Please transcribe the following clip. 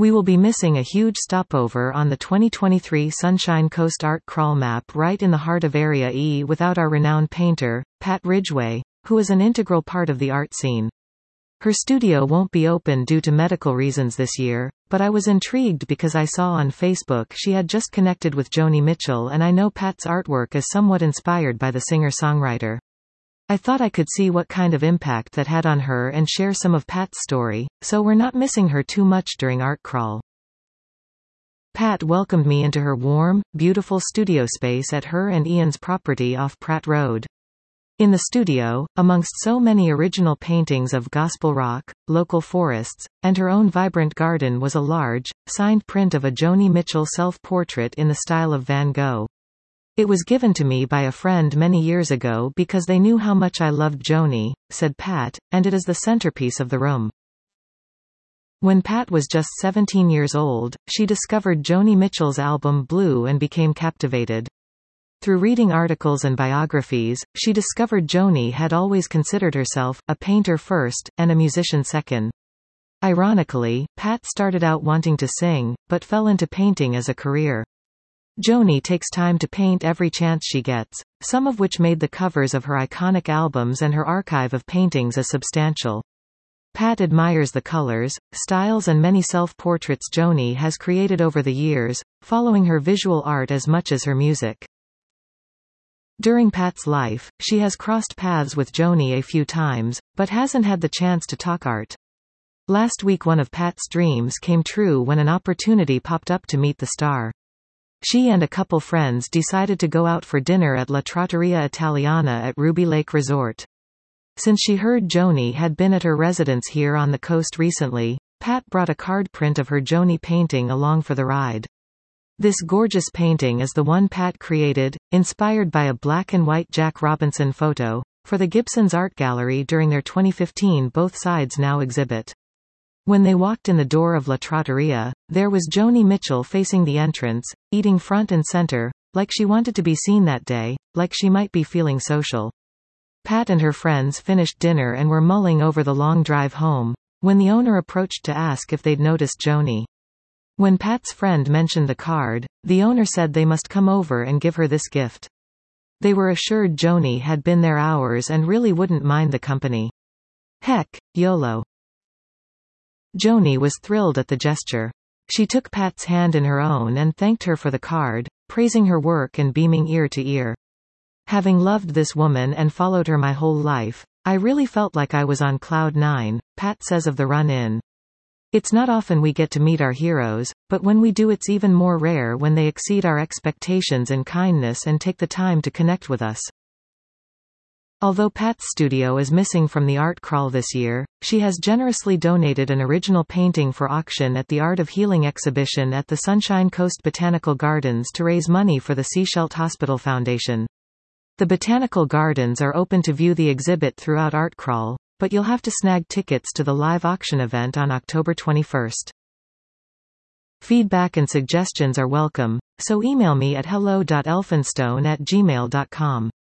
We will be missing a huge stopover on the 2023 Sunshine Coast Art Crawl map right in the heart of Area E without our renowned painter, Pat Ridgway, who is an integral part of the art scene. Her studio won't be open due to medical reasons this year, but I was intrigued because I saw on Facebook she had just connected with Joni Mitchell, and I know Pat's artwork is somewhat inspired by the singer-songwriter. I thought I could see what kind of impact that had on her and share some of Pat's story, so we're not missing her too much during Art Crawl. Pat welcomed me into her warm, beautiful studio space at her and Ian's property off Pratt Road. In the studio, amongst so many original paintings of gospel rock, local forests, and her own vibrant garden was a large, signed print of a Joni Mitchell self-portrait in the style of Van Gogh. It was given to me by a friend many years ago because they knew how much I loved Joni, said Pat, and it is the centerpiece of the room. When Pat was just 17 years old, she discovered Joni Mitchell's album Blue and became captivated. Through reading articles and biographies, she discovered Joni had always considered herself a painter first, and a musician second. Ironically, Pat started out wanting to sing, but fell into painting as a career. Joni takes time to paint every chance she gets, some of which made the covers of her iconic albums, and her archive of paintings is substantial. Pat admires the colors, styles and many self-portraits Joni has created over the years, following her visual art as much as her music. During Pat's life, she has crossed paths with Joni a few times, but hasn't had the chance to talk art. Last week one of Pat's dreams came true when an opportunity popped up to meet the star. She and a couple friends decided to go out for dinner at La Trattoria Italiana at Ruby Lake Resort. Since she heard Joni had been at her residence here on the coast recently, Pat brought a card print of her Joni painting along for the ride. This gorgeous painting is the one Pat created, inspired by a black and white Jack Robinson photo, for the Gibson's Art Gallery during their 2015 Both Sides Now exhibit. When they walked in the door of La Trattoria, there was Joni Mitchell facing the entrance, eating front and center, like she wanted to be seen that day, like she might be feeling social. Pat and her friends finished dinner and were mulling over the long drive home, when the owner approached to ask if they'd noticed Joni. When Pat's friend mentioned the card, the owner said they must come over and give her this gift. They were assured Joni had been there hours and really wouldn't mind the company. Heck, YOLO. Joni was thrilled at the gesture. She took Pat's hand in her own and thanked her for the card, praising her work and beaming ear to ear. Having loved this woman and followed her my whole life, I really felt like I was on cloud nine, Pat says of the run-in. It's not often we get to meet our heroes, but when we do it's even more rare when they exceed our expectations in kindness and take the time to connect with us. Although Pat's studio is missing from the Art Crawl this year, she has generously donated an original painting for auction at the Art of Healing exhibition at the Sunshine Coast Botanical Gardens to raise money for the Sechelt Hospital Foundation. The Botanical Gardens are open to view the exhibit throughout Art Crawl, but you'll have to snag tickets to the live auction event on October 21st. Feedback and suggestions are welcome, so email me at hello.elphinstone@gmail.com.